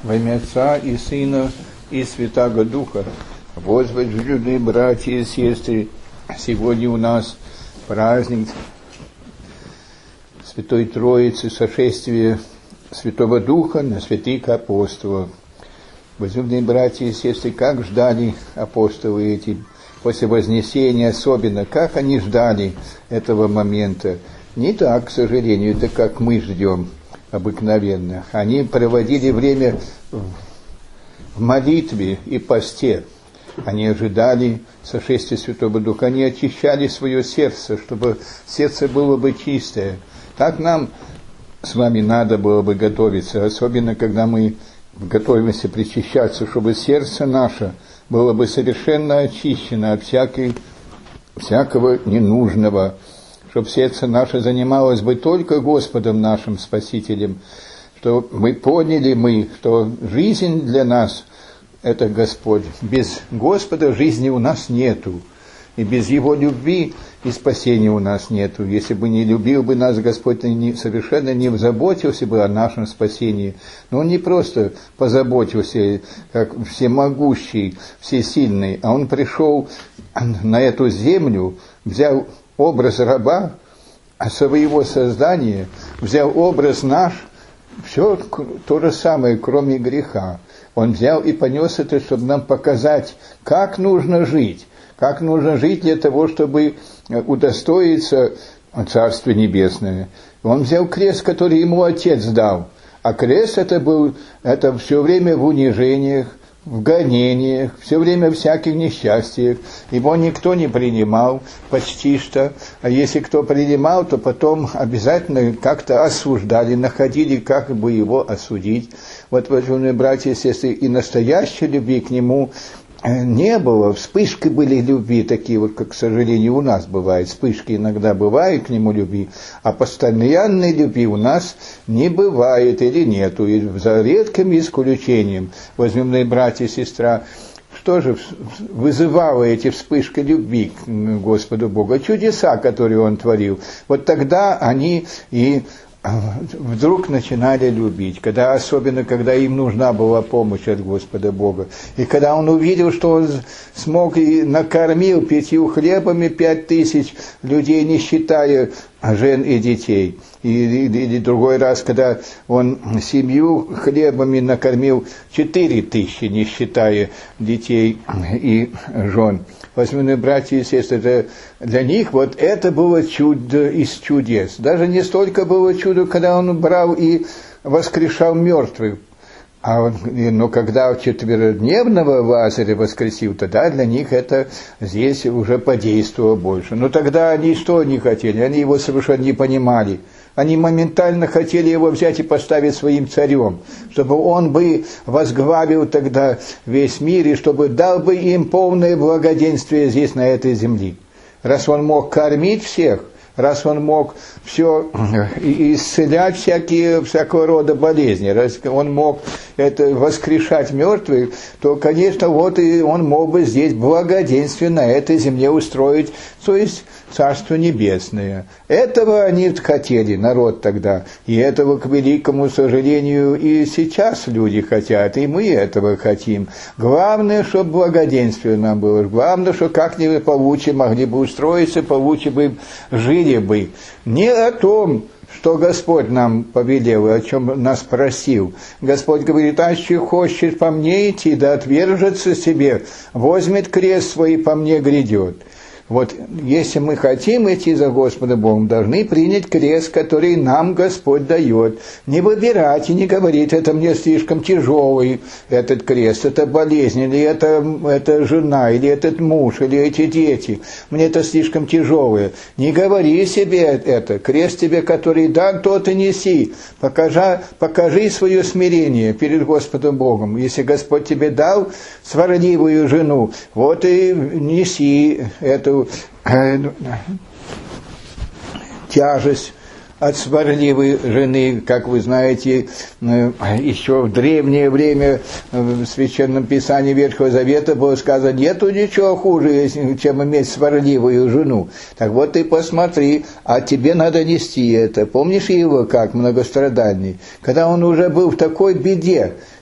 Во имя Отца и Сына и Святаго Духа. Возлюбленные братья и сестры, сегодня у нас праздник Святой Троицы, сошествие Святого Духа на святых апостолов. Возлюбленные братья и сестры, как ждали апостолы эти после Вознесения, особенно, как они ждали этого момента. Не так, к сожалению, это как мы ждем обыкновенно. Они проводили время в молитве и посте. Они ожидали сошествия Святого Духа, они очищали свое сердце, чтобы сердце было бы чистое. Так нам с вами надо было бы готовиться, особенно когда мы готовимся причащаться, чтобы сердце наше было бы совершенно очищено от всякого ненужного, чтобы сердце наше занималось бы только Господом нашим Спасителем, что мы поняли, что жизнь для нас – это Господь. Без Господа жизни у нас нету, и без Его любви и спасения у нас нету. Если бы не любил бы нас Господь, совершенно не заботился бы о нашем спасении. Но Он не просто позаботился, как всемогущий, всесильный, а Он пришел на эту землю, взял образ раба своего создания, взял образ наш, все то же самое, кроме греха. Он взял и понес это, чтобы нам показать, как нужно жить для того, чтобы удостоиться Царства Небесное. Он взял крест, который ему Отец дал, а крест это все время в унижениях, в гонениях, все время в всяких несчастьях. Его никто не принимал, почти что. А если кто принимал, то потом обязательно как-то осуждали, находили, как бы его осудить. Вот, уважаемые братья и сестры, и настоящей любви к нему не было. Вспышки были любви, такие вот, как, к сожалению, у нас бывает. Вспышки иногда бывают к нему любви, а постоянной любви у нас не бывает или нету. И за редким исключением, возлюбленные братья и сестра, что же вызывало эти вспышки любви к Господу Богу? Чудеса, которые Он творил. Вот тогда они и вдруг начинали любить, особенно когда им нужна была помощь от Господа Бога. И когда он увидел, что он смог и накормил 5 хлебами 5000 людей, не считая жен и детей. Или другой раз, когда он 7 хлебами накормил 4000, не считая детей и жен. Возлюбленные братья и сестры, для них вот это было чудо из чудес. Даже не столько было чудо, когда он брал и воскрешал мертвых, но когда четверодневного Лазаря воскресил, тогда для них это здесь уже подействовало больше. Но тогда они что не хотели? Они его совершенно не понимали. Они моментально хотели его взять и поставить своим царем, чтобы он бы возглавил тогда весь мир, и чтобы дал бы им полное благоденствие здесь, на этой земле. Раз он мог кормить всех, раз он мог все исцелять всякого рода болезни, раз он мог воскрешать мертвых, то, конечно, вот и он мог бы здесь благоденствие на этой земле устроить, то есть Царство Небесное. Этого они хотели, народ тогда. И этого, к великому сожалению, и сейчас люди хотят, и мы этого хотим. Главное, чтобы благоденствие нам было. Главное, что как-нибудь получше могли бы устроиться, получше бы жили бы. Не о том, что Господь нам повелел, о чем нас просил. Господь говорит: аще хочешь по мне идти, да отвержется себе, возьмет крест свой и по мне грядет. Вот если мы хотим идти за Господом Богом, должны принять крест, который нам Господь дает. Не выбирать и не говорить: это мне слишком тяжелый этот крест, это болезнь, или это жена, или этот муж, или эти дети. Мне это слишком тяжелое. Не говори себе это. Крест тебе, который дан, тот и неси. Покажи свое смирение перед Господом Богом. Если Господь тебе дал сварливую жену, вот и неси эту тяжесть от сварливой жены. Как вы знаете, еще в древнее время в Священном Писании Ветхого Завета было сказано: нету ничего хуже, чем иметь сварливую жену. Так вот ты посмотри, а тебе надо нести это. Помнишь его как многострадальный? Когда он уже был в такой беде,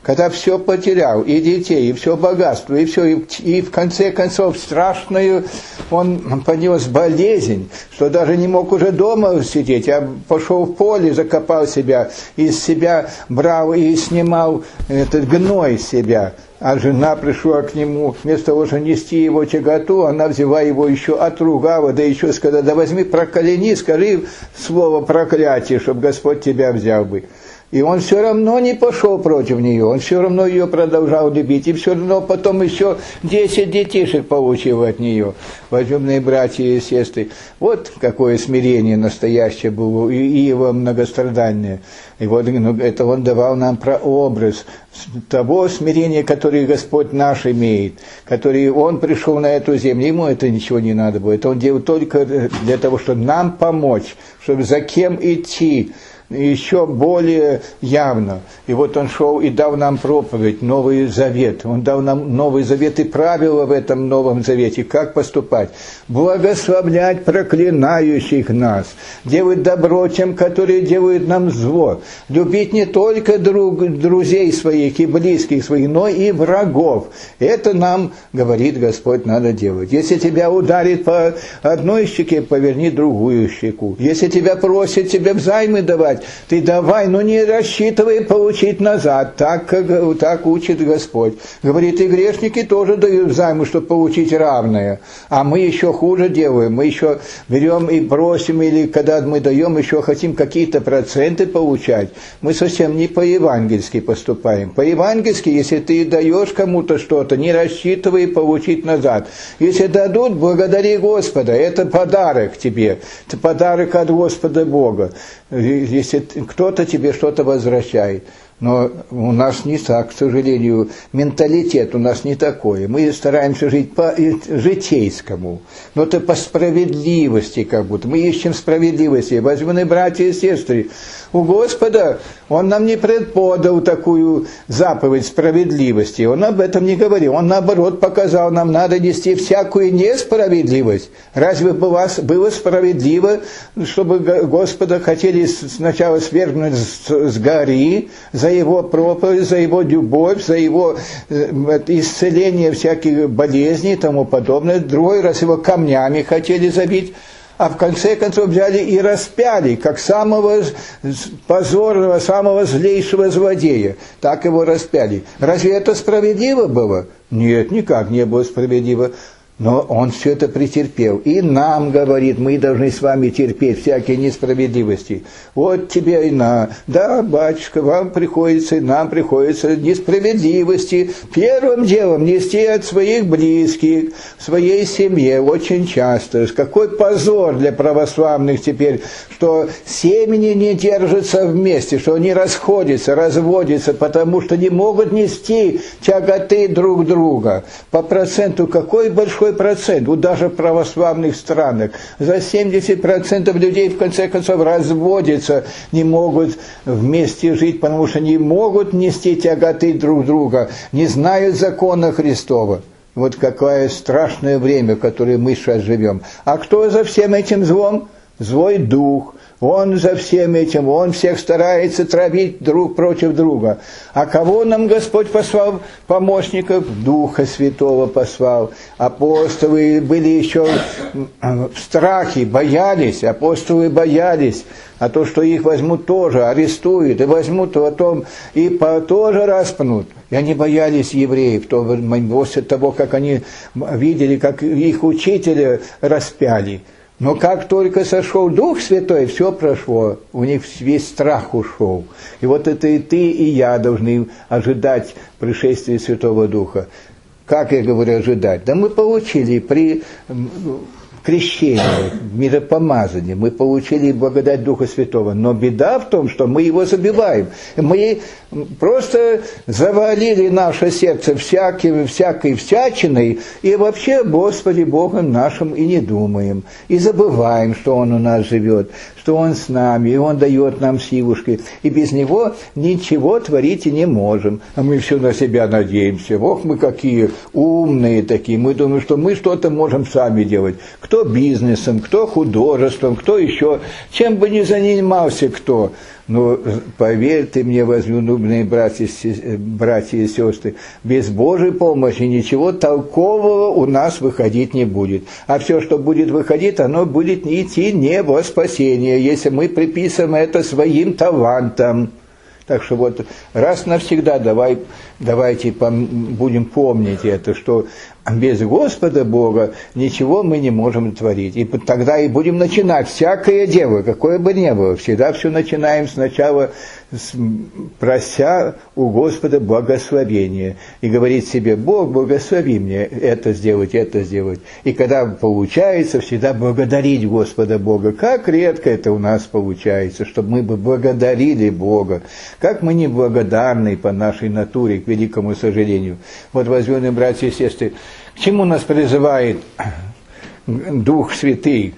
когда все потерял, и детей, и все богатство, и все, и в конце концов страшную он понес болезнь, что даже не мог уже дома сидеть, а пошел в поле, закопал себя, из себя брал и снимал этот гной с себя. А жена пришла к нему, вместо того, чтобы нести его тяготу, она взяла его еще отругала, да еще сказала: да возьми, прокляни, скажи слово проклятие, чтобы Господь тебя взял бы. И он все равно не пошел против нее, он все равно ее продолжал любить, и все равно потом еще 10 детишек получил от нее. Возлюбленные братья и сестры, вот какое смирение настоящее было, и его многострадальное. И вот это он давал нам прообраз того смирения, которое Господь наш имеет, который он пришел на эту землю, ему это ничего не надо было, это он делал только для того, чтобы нам помочь, чтобы за кем идти, еще более явно. И вот он шел и дал нам проповедь, Новый Завет. Он дал нам Новый Завет и правила в этом Новом Завете, как поступать. Благословлять проклинающих нас, делать добро тем, которые делают нам зло, любить не только друзей своих и близких своих, но и врагов. Это нам, говорит Господь, надо делать. Если тебя ударит по одной щеке, поверни другую щеку. Если тебя просят тебе взаймы давать, ты давай, но не рассчитывай получить назад, так учит Господь. Говорит, и грешники тоже дают взаймы, чтобы получить равное. А мы еще хуже делаем, мы еще берем и просим, или когда мы даем, еще хотим какие-то проценты получать. Мы совсем не по-евангельски поступаем. По-евангельски, если ты даешь кому-то что-то, не рассчитывай получить назад. Если дадут, благодари Господа, это подарок тебе, это подарок от Господа Бога. Если кто-то тебе что-то возвращает. Но у нас не так, к сожалению, менталитет у нас не такой. Мы стараемся жить по-житейскому, но это по справедливости как будто. Мы ищем справедливости. Возьмены братья и сестры, у Господа Он нам не предподал такую заповедь справедливости. Он об этом не говорил. Он, наоборот, показал нам, надо нести всякую несправедливость. Разве было справедливо, чтобы Господа хотели сначала свергнуть с горы за Его проповедь, за Его любовь, за Его исцеление всяких болезней и тому подобное. Другой раз Его камнями хотели забить. А в конце концов взяли и распяли, как самого позорного, самого злейшего злодея. Так его распяли. Разве это справедливо было? Нет, никак не было справедливо. Но он все это претерпел. И нам говорит, мы должны с вами терпеть всякие несправедливости. Вот тебе и на. Да, батюшка, нам приходится несправедливости. Первым делом нести от своих близких, в своей семье очень часто. Какой позор для православных теперь, что семьи не держатся вместе, что они расходятся, разводятся, потому что не могут нести тяготы друг друга. По проценту какой большой процент, вот даже в православных странах, за 70% людей в конце концов разводятся, не могут вместе жить, потому что не могут нести тяготы друг друга, не знают закона Христова. Вот какое страшное время, в которое мы сейчас живем. А кто за всем этим злом? Злой дух. Он за всем этим, он всех старается травить друг против друга. А кого нам Господь послал? Помощников? Духа Святого послал. Апостолы были еще в страхе, боялись, апостолы боялись. А то, что их возьмут тоже, арестуют, и возьмут потом, и тоже распнут. И они боялись евреев, после того, как они видели, как их учителя распяли. Но как только сошел Дух Святой, все прошло, у них весь страх ушел. И вот это и ты, и я должны ожидать пришествия Святого Духа. Как я говорю ожидать? Да мы получили при крещении, миропомазании, мы получили благодать Духа Святого. Но беда в том, что мы его забиваем. Мы просто завалили наше сердце всякой всячиной, и вообще о Господе Богом нашим и не думаем. И забываем, что Он у нас живет, что Он с нами, и Он дает нам силушки. И без Него ничего творить и не можем. А мы все на себя надеемся. Ох, мы какие умные такие. Мы думаем, что мы что-то можем сами делать. Кто бизнесом, кто художеством, кто еще, чем бы ни занимался кто. Но поверьте мне, возлюбленные братья и сестры, без Божьей помощи ничего толкового у нас выходить не будет. А все, что будет выходить, оно будет идти не во спасение, если мы приписываем это своим талантам. Так что вот раз навсегда давайте будем помнить это, что без Господа Бога ничего мы не можем творить. И тогда и будем начинать всякое дело, какое бы ни было. Всегда все начинаем сначала, прося у Господа благословения. И говорить себе: Бог, благослови мне это сделать, это сделать. И когда получается, всегда благодарить Господа Бога. Как редко это у нас получается, чтобы мы бы благодарили Бога. Как мы неблагодарны по нашей натуре, к великому сожалению. Вот, возлюбленные братья и сестры, к чему нас призывает Дух Святый?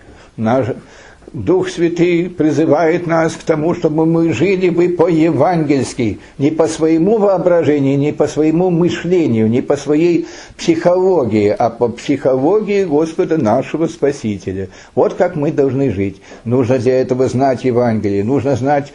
Дух Святый призывает нас к тому, чтобы мы жили бы по-евангельски, не по своему воображению, не по своему мышлению, не по своей психологии, а по психологии Господа нашего Спасителя. Вот как мы должны жить. Нужно для этого знать Евангелие, нужно знать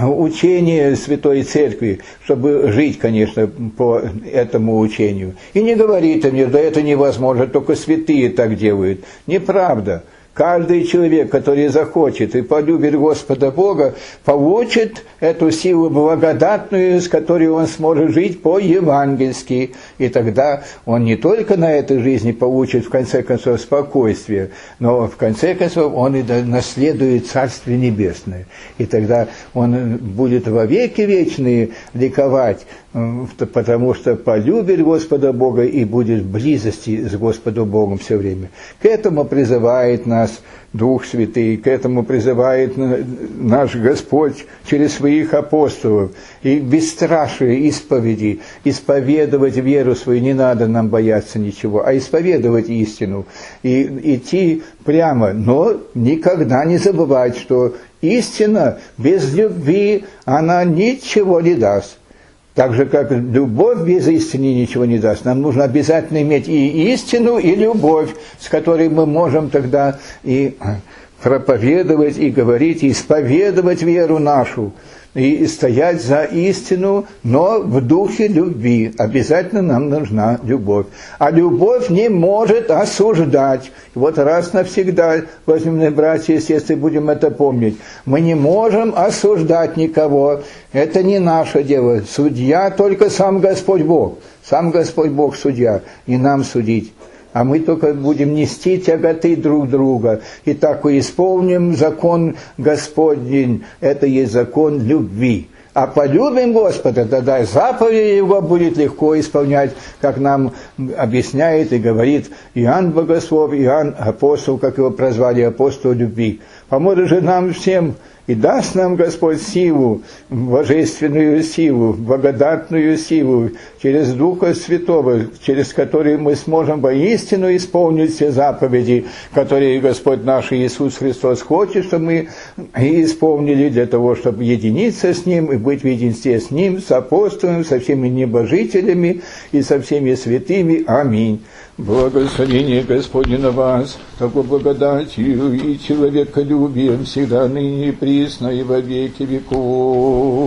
учение Святой Церкви, чтобы жить, конечно, по этому учению. И не говорите мне: да это невозможно, только святые так делают. Неправда. Каждый человек, который захочет и полюбит Господа Бога, получит эту силу благодатную, с которой он сможет жить по-евангельски. И тогда он не только на этой жизни получит, в конце концов, спокойствие, но в конце концов он и наследует Царствие Небесное. И тогда он будет во веки вечные ликовать, потому что полюбит Господа Бога и будет в близости с Господом Богом все время. К этому призывает нас Дух Святый, к этому призывает наш Господь через своих апостолов. И бесстрашие исповеди, исповедовать веру свою, не надо нам бояться ничего, а исповедовать истину. И идти прямо, но никогда не забывать, что истина без любви, она ничего не даст. Так же, как любовь без истины ничего не даст. Нам нужно обязательно иметь и истину, и любовь, с которой мы можем тогда и проповедовать, и говорить, и исповедовать веру нашу, и стоять за истину, но в духе любви. Обязательно нам нужна любовь. А любовь не может осуждать. И вот раз навсегда, возлюбленные братья и сестры, будем это помнить. Мы не можем осуждать никого. Это не наше дело. Судья только сам Господь Бог. Сам Господь Бог судья. И нам судить. А мы только будем нести тяготы друг друга. И так и исполним закон Господень. Это есть закон любви. А полюбим Господа, тогда заповеди Его будет легко исполнять, как нам объясняет и говорит Иоанн Богослов, Иоанн Апостол, как его прозвали, апостол любви. Поможет же нам всем и даст нам Господь силу, божественную силу, благодатную силу, через Духа Святого, через который мы сможем воистину исполнить все заповеди, которые Господь наш Иисус Христос хочет, чтобы мы исполнили для того, чтобы единиться с Ним и быть в единстве с Ним, с апостолом, со всеми небожителями и со всеми святыми. Аминь. Благословение Господне на вас, такой благодатью и человеколюбием всегда ныне и присно и во веки веков.